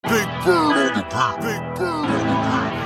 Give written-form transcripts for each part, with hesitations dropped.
Big bird on the beat. Big bird on the beat.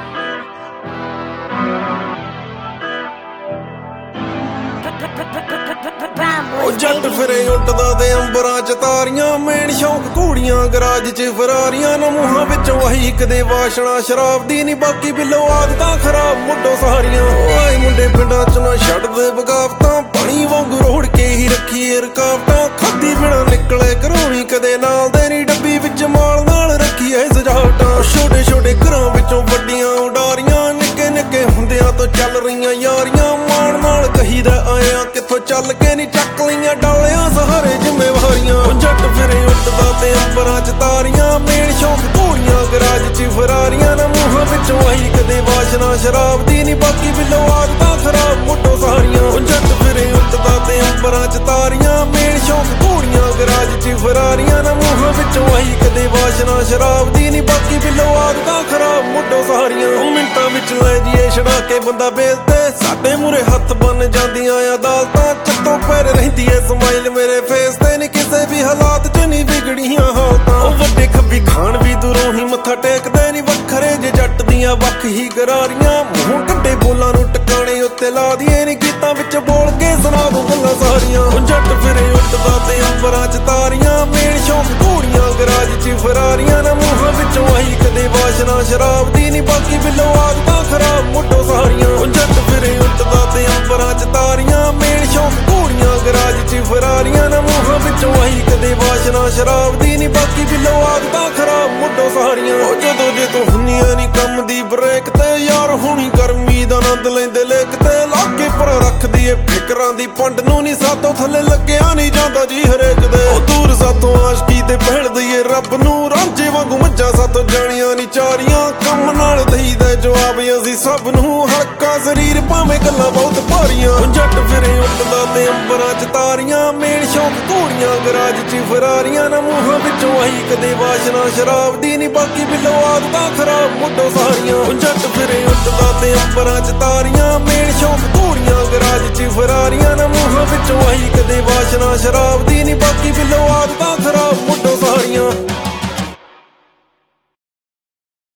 ਉਹ ਜੱਟ ਫਿਰੇ ਉੱਡਦਾ ਤੇ ਅੰਬਰਾਂ ਚ ਤਾਰੀਆਂ ਮੇਨ ਸ਼ੌਂਕ ਘੋੜੀਆਂ ਗਰਾਜ ਚ ਫਰਾਰੀਆਂ ਨਾ ਮੂੰਹਾਂ ਵਿੱਚੋਂ ਆਹੀ ਕਦੇ ਵਾਸ਼ਣਾ ਸ਼ਰਾਬ ਦੀ ਨਹੀਂ ਬਾਕੀ ਬਿੱਲੋ ਆਦਤਾਂ ਖਰਾਬ ਮੁੱਢੋਂ ਸਾਰੀਆਂ ਆਏ ਮੁੰਡੇ ਪਿੰਡਾਂ ਚ ਨਾ ਛੱਡਦੇ ਬਗਾਵਤਾਂ ਪਾਣੀ ਵਾਂਗੂ ਰੋੜ ਕੇ ਹੀ ਰੱਖੀਏ ਰਕਾਵਟਾਂ ਖਾਦੀ ਬਿਨਾ ਨਿਕਲੇ ਘਰੋਂ ਕਦੇ ਨਾਲ ਦੇ ਨਹੀਂ ਡੱਬੀ ਵਿੱਚ ਮਾਲ ਨਾਲ ਰੱਖੀਏ ਸਜਾਵਟਾਂ ਛੋਟੇ ਛੋਟੇ ਘਰਾਂ ਵਿੱਚੋਂ ਵੱਡੀਆਂ ਉਡਾਰੀਆਂ ਨਿੱਕੇ ਨਿੱਕੇ ਹੁੰਦਿਆਂ ਤੋਂ ਚੱਲ ਰਹੀਆਂ ਯਾਰੀਆਂ ਮਾਣ ਨਾਲ ਕਹੀਦਾ ਆਇਆ ਕਿੱਥੋਂ ਚੱਲ ਕੇ ਨਹੀਂ ਚੱਕ ਲਈਆਂ ਡਾਲਿਆਂ ਸਹਾਰੇ ਜ਼ਿੰਮੇਵਾਰੀਆਂ ਉਹ ਜੱਟ ਫਿਰੇ ਉੱਡਦਾ ਤੇ ਅੰਬਰਾਂ ਚ ਤਾਰੀਆਂ ਮੇਨ ਸ਼ੌਂਕ ਘੋੜੀਆਂ ਗਰਾਜ ਚ ਫਰਾਰੀਆਂ ਨਾ ਮੂੰਹਾਂ ਵਿੱਚੋਂ ਆਹੀ ਕਦੇ ਵਾਸ਼ਨਾ ਸ਼ਰਾਬ ਦੀ ਨਹੀਂ ਬਾਕੀ ਬਿੱਲੋ ਆਦਤਾਂ ਖਰਾਬ ਮੁੱਢੋਂ ਸਾਰੀਆਂ ਉਹ ਜੱਟ ਫਿਰੇ ਉੱਡਦਾ ਤੇ ਅੰਬਰਾਂ ਚ ਤਾਰੀਆਂ ਮੇਨ ਸ਼ੌਂਕ ਘੋੜੀਆਂ ਗਰਾਜ ਚ ਫਰਾਰੀਆਂ ਨਾ ਮੂੰਹਾਂ ਵਿੱਚੋਂ ਆਹੀ ਕਦੇ ਵਾਸ਼ਨਾ ਸ਼ਰਾਬ ਦੀ ਨਹੀਂ ਬਾਕੀ ਬਿੱਲੋ ਆਦਤਾਂ ਖਰਾਬ ਮੁੱਢੋਂ ਸਾਰੀਆਂ ਉਹ ਮਿੰਟਾਂ ਵਿੱਚ ਲੈ ਜੀਏ ਛੜਾ ਕੇ ਬੰਦਾ ਵੇਚਦੇ ਸਾਡੇ ਮੂਰੇ ਹੱਥ ਬਣ ਜਾਂਦੀਆਂ ਅਦਾਲਤਾਂ ਚੱਤੋਂ ਪੈਰ ਰਹਿੰਦੀ ਐ ਸਮਾਈਲ ਮੇਰੇ ਫੇਸ ਤੇ ਨਹੀਂ ਕਿਸੇ ਵੀ ਹਾਲਾਤ ਚ ਨਹੀਂ ਵਿਗੜੀਆਂ ਹਾਲਤਾਂ ਉਹ ਵੱਡੇ ਖੱਬੀ ਖਾਨ ਵੀ ਦੂਰੋਂ ਹੀ ਮੱਥਾ ਟੇਕਦੇ ਨਹੀਂ ਵੱਖਰੇ ਜੇ ਜੱਟ ਦੀਆਂ ਵੱਖ ਹੀ ਗਰਾਰੀਆਂ ਮੂੰਹ ਕੱਢੇ ਬੋਲਾਂ ਨੂੰ ਟਿਕਾਣੇ ਉੱਤੇ ਲਾ ਦੀਏ ਨਹੀਂ ਗੀਤਾਂ ਵਿੱਚ ਬੋਲ ਕੇ ਸੁਣਾ ਦੂੰ ਗੱਲਾਂ ਸਾਰੀਆਂ ਉਹ ਜੱਟ ਫਿਰੇ ਉੱਡਦਾ ਤੇ ਅੰਬਰਾਂ ਚ ਤਾਰੀਆਂ ਮੇਨ ਸ਼ੌਂਕ ਘੋੜੀਆਂ ਗਰਾਜ ਚ ਫਰਾਰੀਆਂ ਨਾ ਮੂੰਹਾਂ ਵਿੱਚੋਂ ਆਹੀ ਕਦੇ ਵਾਸ਼ਨਾ ਸ਼ਰਾਬ ਦੀ ਨਹੀਂ ਬਾਕੀ ਬਿੱਲੋ ਆਦਤਾਂ ਖਰਾਬ ਮੁੱਢੋਂ ਸਾਰੀਆਂ ਉਹ ਜੱਟ ਫਿਰੇ ਉੱਡਦਾ ਤੇ ਅੰਬਰਾਂ ਚ ਤਾਰੀਆਂ ਮੇਨ ਸ਼ੌਂਕ ਘੋੜੀਆਂ ਗਰਾਜ ਚ ਫਰਾਰੀਆਂ ਨਾ ਮੂੰਹਾਂ ਵਿੱਚੋਂ ਆਹੀ ਕਦੇ ਵਾਸ਼ਨਾ ਸ਼ਰਾਬ ਦੀ ਨਹੀਂ ਬਾਕੀ ਬਿੱਲੋ ਆਦਤਾਂ ਖਰਾਬ ਮੁੱਢੋਂ ਸਾਰੀਆਂ ਉਹ ਜਦੋਂ ਜੇ ਤੂੰ ਹੁੰਨੀਆਂ ਨਹੀਂ ਕੰਮ ਦੀ ਬ੍ਰੇਕ ਤੇ ਯਾਰ ਹੁਣੀ ਗਰਮੀ ਦਾ ਆਨੰਦ ਲੈਂਦੇ ਲੇਕ ਤੇ ਲਾਗੇ ਪਰ ਰੱਖਦੀ ਏ ਫਿਕਰਾਂ ਦੀ ਪੰਡ ਨੂੰ ਨਹੀਂ ਸਾਤੋਂ ਥੱਲੇ ਲੱਗਿਆ ਨਹੀਂ ਜਾਂਦਾ ਜੀ ਹਰੇਕ ਦੇ ਉਹ ਦੂਰ ਸਾਤੋਂ ਆਸ਼ਕੀ ਤੇ ਪਹਿਲ ਦਈਏ ਰੱਬ ਨੂੰ ਰਾਂਝੇ ਵਾਂਗੂ ਮੱਝਾਂ ਸਾਤੋਂ ਜਾਣੀਆਂ ਨਹੀਂ ਚਾਰੀਆਂ ਕੰਮ ਨਾਲ ਦਈਦਾ ਜਵਾਬ ਅਸੀਂ ਸਭ ਨੂੰ ਹਲਕਾ ਸਰੀਰ ਭਾਵੇਂ ਗੱਲਾਂ ਬਹੁਤ ਭਾਰੀਆਂ ਉਹ ਜੱਟ ਫਿਰੇ ਉੱਡਦਾ ਤੇ ਅੰਬਰਾਂ ਚ ਤਾਰੀਆਂ ਮੇਨ ਸ਼ੌਂਕ ਘੋੜੀਆਂ ਗਰਾਜ ਚ ਫਰਾਰੀਆਂ ਨਾ ਮੂੰਹਾਂ ਵਿੱਚੋਂ ਆਹੀ ਕਦੇ ਵਾਸ਼ਨਾ ਸ਼ਰਾਬ ਦੀ ਨਹੀਂ ਬਾਕੀ ਬਿੱਲੋ ਆਦਤਾਂ ਖਰਾਬ ਮੁੱਢੋਂ ਸਾਰੀਆਂ ਉਹ ਜੱਟ ਫਿਰੇ ਉੱਡਦਾ ਤੇ ਅੰਬਰਾਂ ਚ ਤਾਰੀਆਂ ਮੇਨ ਸ਼ੌਂਕ ਘੋੜੀਆਂ ਗਰਾਜ ਚ ਫਰਾਰੀਆਂ ਨਾ ਮੂੰਹਾਂ ਵਿੱਚੋਂ ਆਹੀ ਕਦੇ ਵਾਸ਼ਨਾ ਸ਼ਰਾਬ ਦੀ ਨਹੀਂ ਬਾਕੀ ਬਿੱਲੋ ਆਦਤਾਂ ਖਰਾਬ ਮੁੱਢੋਂ ਸਾਰੀਆਂ